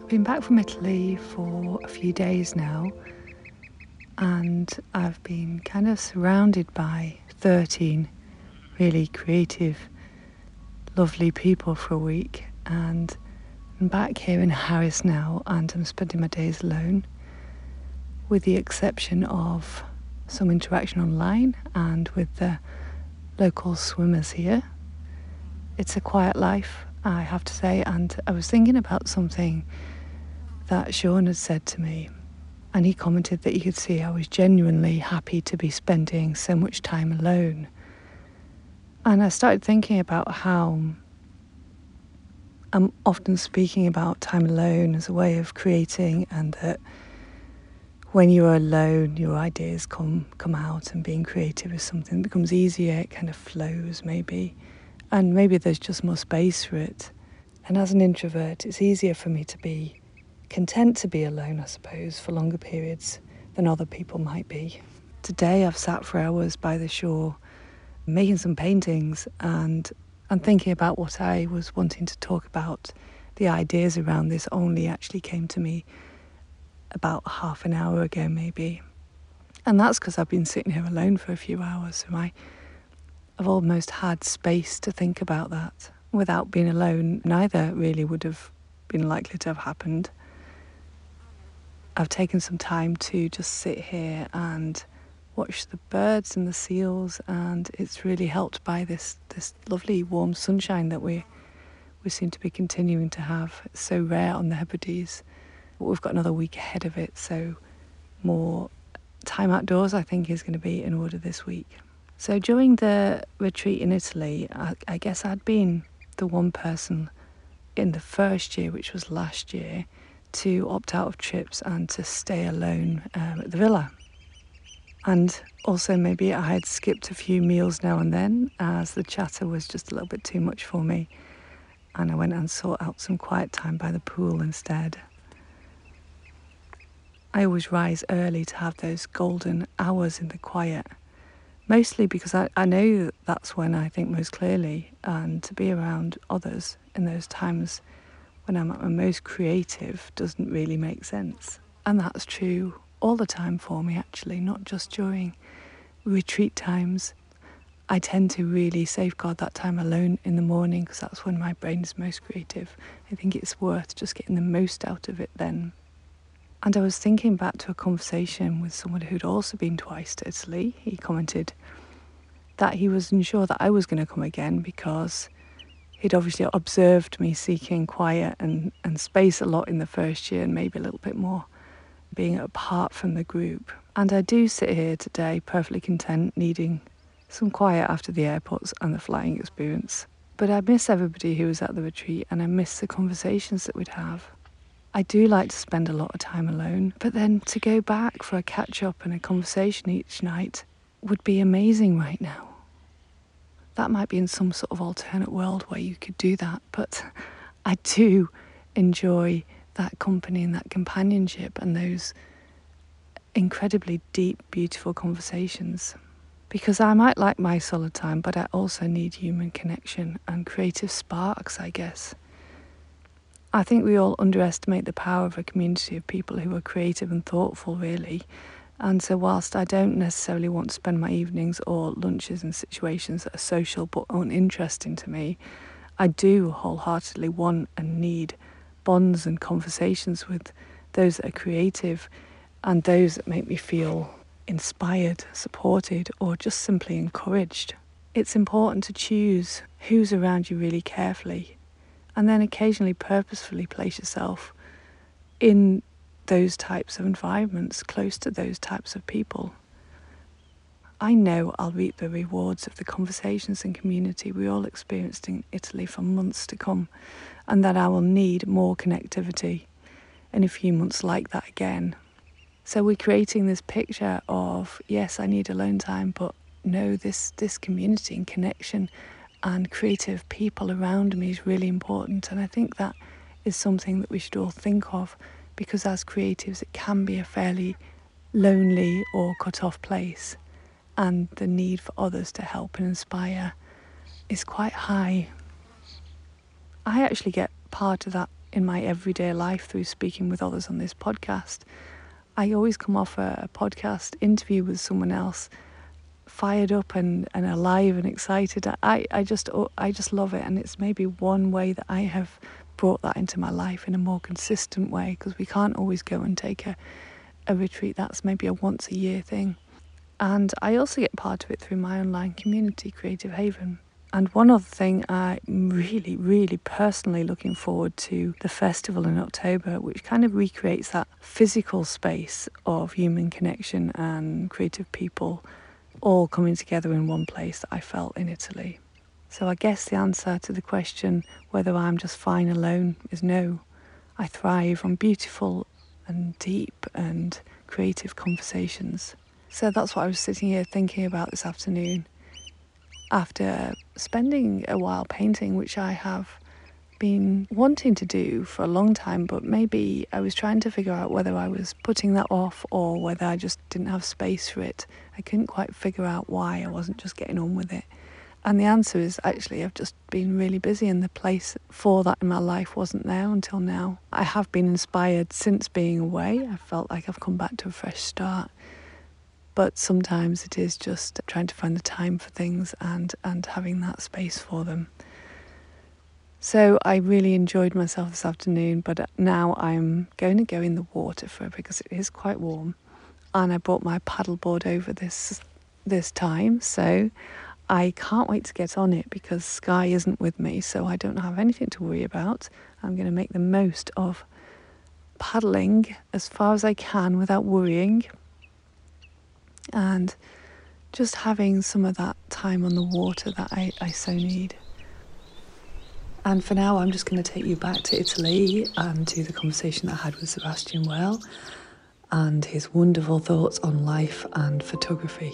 Been back from Italy for a few days now, and I've been kind of surrounded by 13 really creative, lovely people for a week. And I'm back here in Harris now, and I'm spending my days alone, with the exception of some interaction online and with the local swimmers here. It's a quiet life, I have to say, and I was thinking about something that Sean had said to me, and he commented that he could see I was genuinely happy to be spending so much time alone. And I started thinking about how I'm often speaking about time alone as a way of creating, and that when you're alone, your ideas come out, and being creative is something that becomes easier. It kind of flows maybe, and maybe there's just more space for it. And as an introvert, it's easier for me to be content to be alone, I suppose, for longer periods than other people might be. Today I've sat for hours by the shore making some paintings and thinking about what I was wanting to talk about. The ideas around this only actually came to me about half an hour ago maybe. And that's because I've been sitting here alone for a few hours, so I've almost had space to think about that. Without being alone, neither really would have been likely to have happened. I've taken some time to just sit here and watch the birds and the seals, and it's really helped by this lovely warm sunshine that we seem to be continuing to have. It's so rare on the Hebrides, but we've got another week ahead of it, so more time outdoors I think is going to be in order this week. So during the retreat in Italy, I guess I'd been the one person in the first year, which was last year, to opt out of trips and to stay alone at the villa. And also maybe I had skipped a few meals now and then, as the chatter was just a little bit too much for me, and I went and sought out some quiet time by the pool instead. I always rise early to have those golden hours in the quiet, mostly because I know that that's when I think most clearly, and to be around others in those times when I'm at my most creative doesn't really make sense. And that's true all the time for me, actually, not just during retreat times. I tend to really safeguard that time alone in the morning, because that's when my brain is most creative. I think it's worth just getting the most out of it then. And I was thinking back to a conversation with someone who'd also been twice to Italy. He commented that he wasn't sure that I was going to come again, because he'd obviously observed me seeking quiet and space a lot in the first year, and maybe a little bit more being apart from the group. And I do sit here today perfectly content, needing some quiet after the airports and the flying experience. But I miss everybody who was at the retreat, and I miss the conversations that we'd have. I do like to spend a lot of time alone, but then to go back for a catch-up and a conversation each night would be amazing right now. That might be in some sort of alternate world where you could do that, but I do enjoy that company and that companionship and those incredibly deep, beautiful conversations. Because I might like my solid time, but I also need human connection and creative sparks, I guess. I think we all underestimate the power of a community of people who are creative and thoughtful, really. And so whilst I don't necessarily want to spend my evenings or lunches in situations that are social but uninteresting to me, I do wholeheartedly want and need bonds and conversations with those that are creative and those that make me feel inspired, supported, or just simply encouraged. It's important to choose who's around you really carefully, and then occasionally purposefully place yourself in those types of environments, close to those types of people. I know I'll reap the rewards of the conversations and community we all experienced in Italy for months to come, and that I will need more connectivity in a few months like that again. So we're creating this picture of, yes, I need alone time, but no, this community and connection and creative people around me is really important. And I think that is something that we should all think of, because as creatives it can be a fairly lonely or cut off place, and the need for others to help and inspire is quite high. I actually get part of that in my everyday life through speaking with others on this podcast. I always come off a podcast interview with someone else fired up and alive and excited. I just love it, and it's maybe one way that I have brought that into my life in a more consistent way, because we can't always go and take a retreat. That's maybe a once a year thing. And I also get part of it through my online community, Creative Haven. And one other thing, I'm really, really personally looking forward to the festival in October, which kind of recreates that physical space of human connection and creative people all coming together in one place that I felt in Italy. So I guess the answer to the question whether I'm just fine alone is no. I thrive on beautiful and deep and creative conversations. So that's what I was sitting here thinking about this afternoon. After spending a while painting, which I have been wanting to do for a long time, but maybe I was trying to figure out whether I was putting that off or whether I just didn't have space for it. I couldn't quite figure out why I wasn't just getting on with it. And the answer is actually I've just been really busy, and the place for that in my life wasn't there until now. I have been inspired since being away. I felt like I've come back to a fresh start. But sometimes it is just trying to find the time for things and having that space for them. So I really enjoyed myself this afternoon, but now I'm going to go in the water for it because it is quite warm. And I brought my paddleboard over this time, so I can't wait to get on it because Sky isn't with me, so I don't have anything to worry about. I'm going to make the most of paddling as far as I can without worrying, and just having some of that time on the water that I so need. And for now, I'm just going to take you back to Italy and to the conversation that I had with Sebastian Well and his wonderful thoughts on life and photography.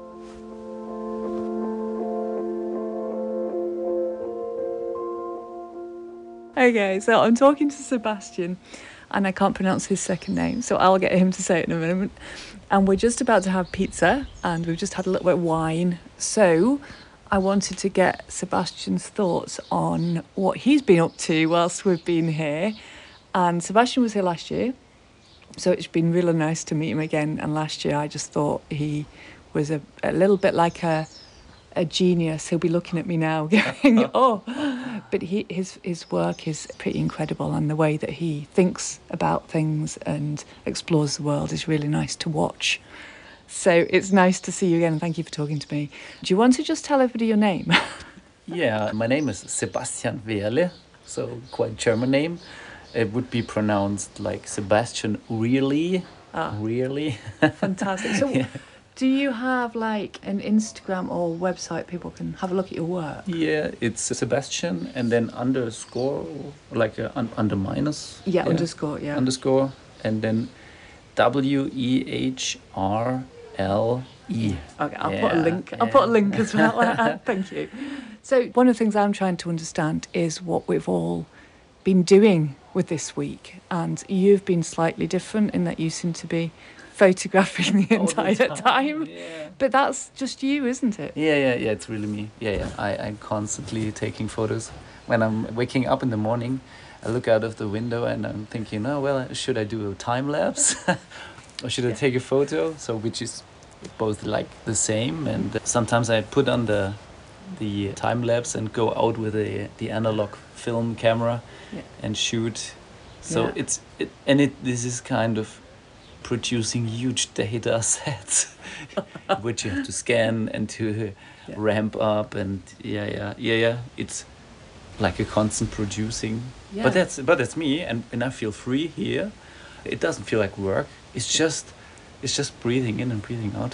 Okay, so I'm talking to Sebastian, and I can't pronounce his second name, so I'll get him to say it in a moment. And we're just about to have pizza, and we've just had a little bit of wine. So I wanted to get Sebastian's thoughts on what he's been up to whilst we've been here. And Sebastian was here last year, so it's been really nice to meet him again. And last year I just thought he was a little bit like a genius. He'll be looking at me now going, oh, but his work is pretty incredible, and the way that he thinks about things and explores the world is really nice to watch. So it's nice to see you again, and thank you for talking to me. Do you want to just tell everybody your name? Yeah, my name is Sebastian Wehrle, so quite German name. It would be pronounced like Sebastian Really. Really. Fantastic. So yeah. Do you have like an Instagram or website people can have a look at your work? Yeah, it's Sebastian and then underscore, like under minus. Yeah, underscore, yeah. Underscore, and then WEHRLE. Okay, I'll put a link. I'll put a link as well. Thank you. So one of the things I'm trying to understand is what we've all been doing with this week, and you've been slightly different in that you seem to be photographing the entire time. Yeah. But that's just you, isn't it? Yeah, it's really me. Yeah. I'm constantly taking photos. When I'm waking up in the morning, I look out of the window and I'm thinking, oh, well, should I do a time lapse? Or should I take a photo? So, which is both like the same. And sometimes I put on the time lapse and go out with the analog film camera and shoot. So this is kind of producing huge data sets which you have to scan and to ramp up, and it's like a constant producing. But that's me, and I feel free here. It doesn't feel like work. It's just breathing in and breathing out.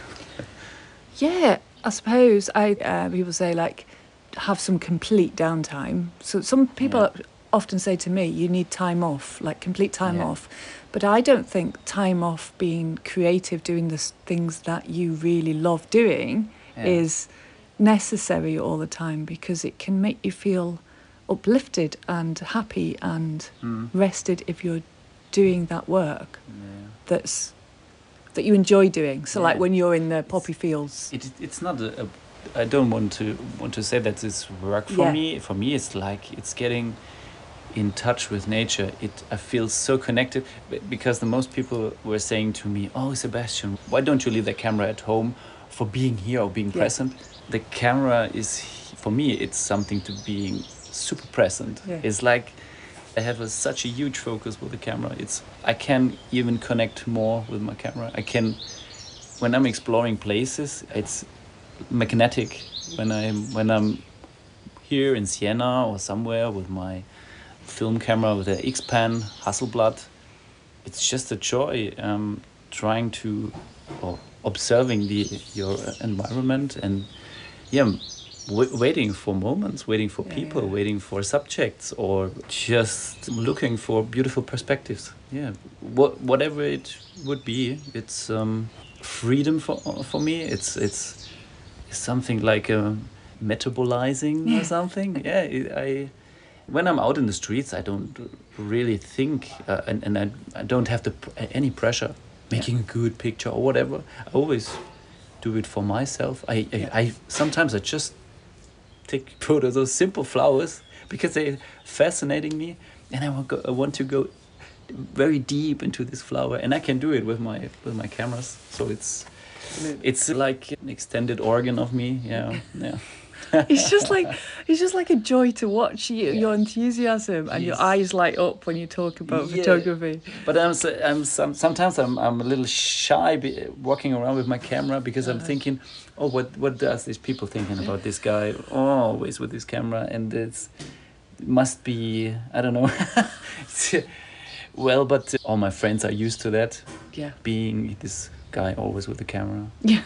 Yeah, I suppose people say like have some complete downtime. So some people often say to me, you need time off, like complete time off. But I don't think time off being creative, doing the things that you really love doing is necessary all the time, because it can make you feel uplifted and happy and rested if you're doing that work that you enjoy doing. So like when you're in the poppy fields. It's not I don't want to say that it's work for me. For me, it's like it's getting in touch with nature. I feel so connected because the most people were saying to me, "Oh, Sebastian, why don't you leave the camera at home for being here or being present?" The camera is, for me, it's something to being super present. Yeah. It's like I have such a huge focus with the camera. I can even connect more with my camera. I can, when I'm exploring places, it's magnetic. When I'm here in Siena or somewhere with my film camera with the X-Pan Hasselblad, it's just a joy trying to, or observing your environment, and waiting for moments, waiting for people, waiting for subjects, or just looking for beautiful perspectives. Whatever it would be, it's freedom for me. It's something like metabolizing or something. I when I'm out in the streets, I don't really think, and I don't have any pressure making a good picture or whatever. I always do it for myself. I sometimes I just take photos of simple flowers because they're fascinating me, and I want to go very deep into this flower, and I can do it with my cameras. So it's like an extended organ of me. Yeah. It's just like a joy to watch your enthusiasm and your eyes light up when you talk about photography. But sometimes I'm a little shy walking around with my camera because I'm thinking, oh, what does these people thinking about this guy always with this camera? And it must be, I don't know. Well, but all my friends are used to that. Yeah. Being this guy always with the camera. Yeah.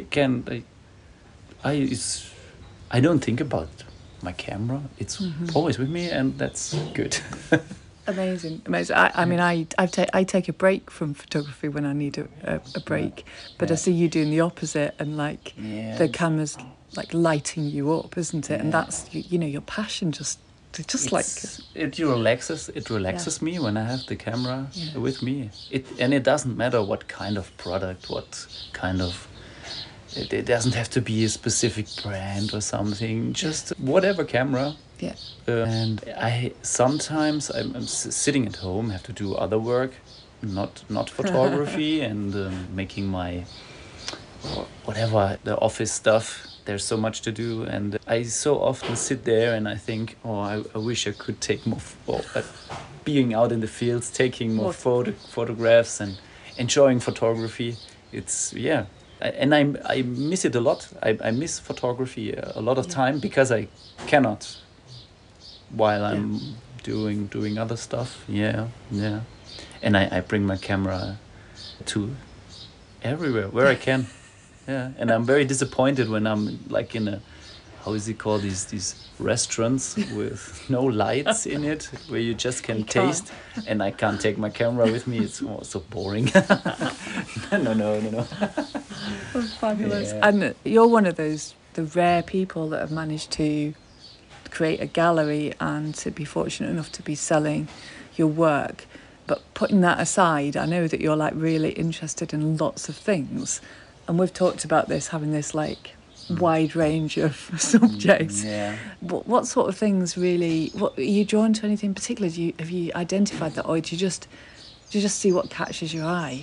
I don't think about my camera. It's always with me, and that's good. Amazing. I mean, I take a break from photography when I need a break, but I see you doing the opposite, and the camera's like lighting you up, isn't it? And that's your passion. It relaxes me when I have the camera with me. It doesn't matter what kind of product, what kind of. It doesn't have to be a specific brand or something. Just whatever camera. Yeah. And sometimes I'm sitting at home, have to do other work, not photography, and making my whatever the office stuff. There's so much to do, and I so often sit there and I think, I wish I could take more. Being out in the fields, taking more photographs and enjoying photography. And I miss it a lot. I miss photography a lot of time because I cannot while I'm doing other stuff. And I bring my camera to everywhere where I can. And I'm very disappointed when I'm like in a, how is it called, these restaurants with no lights in it, where you just can taste, and I can't take my camera with me. It's so boring. No. Oh, fabulous. Yeah. And you're one of the rare people that have managed to create a gallery and to be fortunate enough to be selling your work. But putting that aside, I know that you're like really interested in lots of things. And we've talked about this, having this like wide range of subjects. What sort of things really, are you drawn to anything in particular? Have you identified that, or do you just see what catches your eye?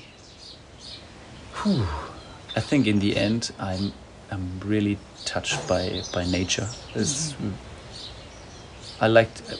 I think in the end I'm really touched by nature. I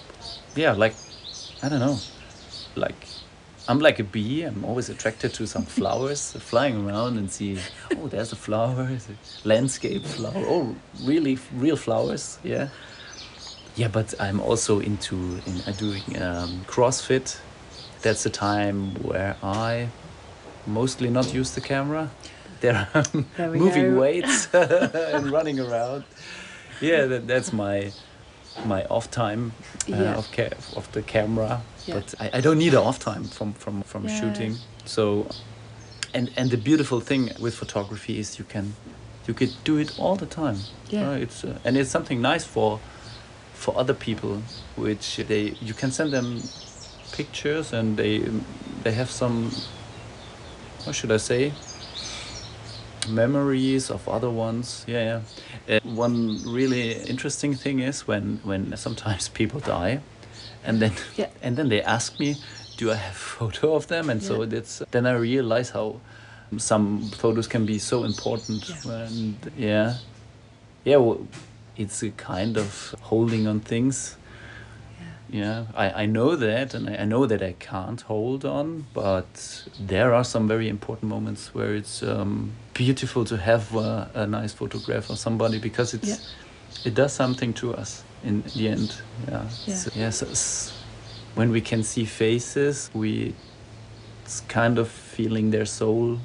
don't know, I'm like a bee. I'm always attracted to some flowers, flying around and see, there's a flower, there's a landscape flower. Oh, really, real flowers, yeah. But I'm also into doing CrossFit. That's the time where I mostly not use the camera. There moving weights and running around. That's my off time of the camera. But I don't need an off time from shooting. So and the beautiful thing with photography is you can do it all the time. It's something nice for other people, which you can send them pictures and they have some, what should I say, memories of other ones. One really interesting thing is when sometimes people die, and then Yeah. and then they ask me, do I have a photo of them? And so then I realize how some photos can be so important. And well, it's a kind of holding on things. I know that, and I know that I can't hold on, but there are some very important moments where it's beautiful to have a nice photograph of somebody, because it does something to us in the end. So when we can see faces, it's kind of feeling their soul.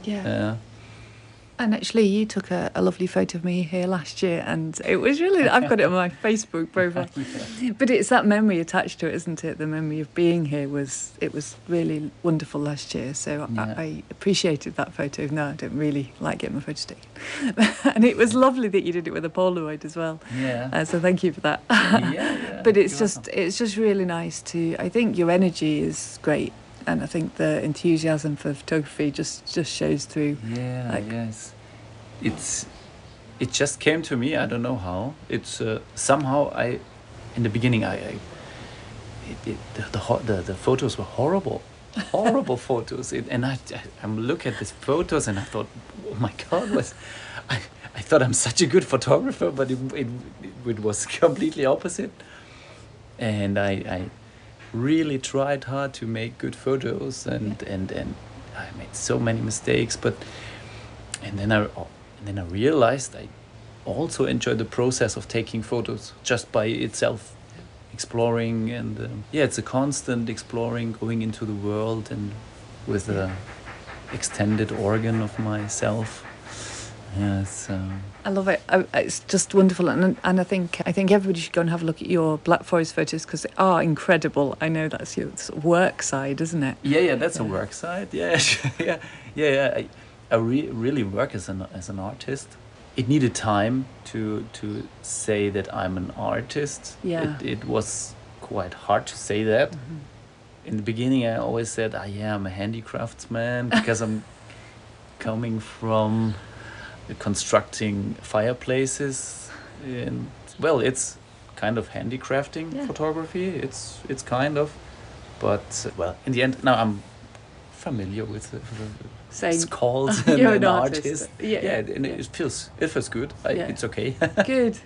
And actually, you took a lovely photo of me here last year, and it was really, I've got it on my Facebook profile. But it's that memory attached to it, isn't it? The memory of being here it was really wonderful last year. So I appreciated that photo. No, I don't really like getting my photos taken. And it was lovely that you did it with a Polaroid as well. So thank you for that. But it's just really nice to, I think your energy is great. And I think the enthusiasm for photography just shows through. Yes. It just came to me. I don't know how. It's somehow in the beginning the photos were horrible photos. And I'm looking at these photos and I thought, oh my God, I thought I'm such a good photographer, but it was completely opposite. And I really tried hard to make good photos, and I made so many mistakes, and then I realized I also enjoy the process of taking photos just by itself, exploring, and it's a constant exploring, going into the world, and with a extended organ of myself. I love it. It's just wonderful, and I think everybody should go and have a look at your Black Forest photos, because they are incredible. I know that's your sort of work side, isn't it? That's a work side. I really work as an artist. It needed time to say that I'm an artist. It was quite hard to say that. In the beginning, I always said, I'm a handicraftsman, because I'm coming from constructing fireplaces, and it's kind of handicrafting photography. It's kind of, but in the end now I'm familiar with it's called an artist. And it feels good. It's okay. Good.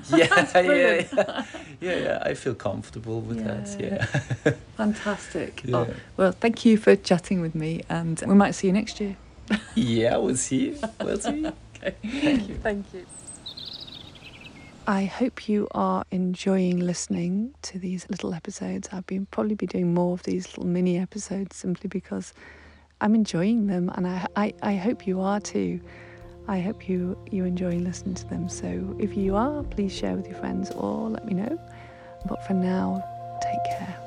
I feel comfortable with that. Fantastic. Well, thank you for chatting with me, and we might see you next year. We'll see. Okay. Thank you. I hope you are enjoying listening to these little episodes. I'll probably be doing more of these little mini episodes, simply because I'm enjoying them, and I hope you are too. I hope you're enjoying listening to them. So if you are, please share with your friends or let me know. But for now, take care.